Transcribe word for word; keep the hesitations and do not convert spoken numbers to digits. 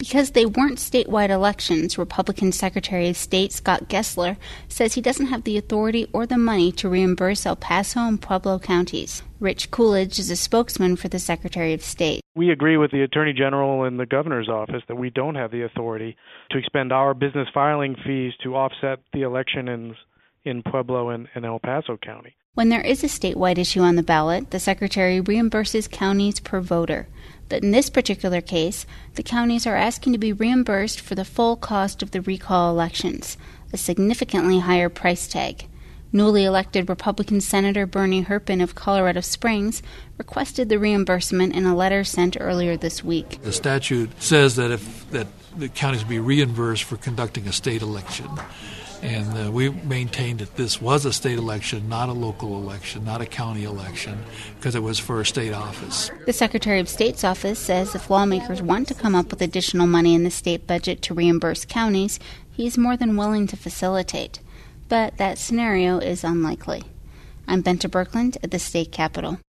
Because they weren't statewide elections, Republican Secretary of State Scott Gessler says he doesn't have the authority or the money to reimburse El Paso and Pueblo counties. Rich Coolidge is a spokesman for the Secretary of State. We agree with the Attorney General and the Governor's office that we don't have the authority to expend our business filing fees to offset the election in, in Pueblo and, and El Paso County. When there is a statewide issue on the ballot, the Secretary reimburses counties per voter. But in this particular case, the counties are asking to be reimbursed for the full cost of the recall elections, a significantly higher price tag. Newly elected Republican Senator Bernie Herpin of Colorado Springs requested the reimbursement in a letter sent earlier this week. The statute says that if that the counties be reimbursed for conducting a state election. And uh, we maintained that this was a state election, not a local election, not a county election, because it was for a state office. The Secretary of State's office says if lawmakers want to come up with additional money in the state budget to reimburse counties, he's more than willing to facilitate. But that scenario is unlikely. I'm Benta Birkeland at the state capitol.